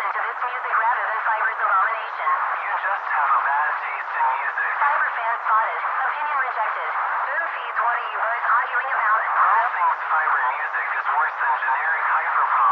to this music rather than Fiverr's abomination. You just have a bad taste in music. Fiverr fan spotted. Opinion rejected. Boom fees, what are you both arguing about? Earl thinks Fiverr music is worse than generic hyperpop.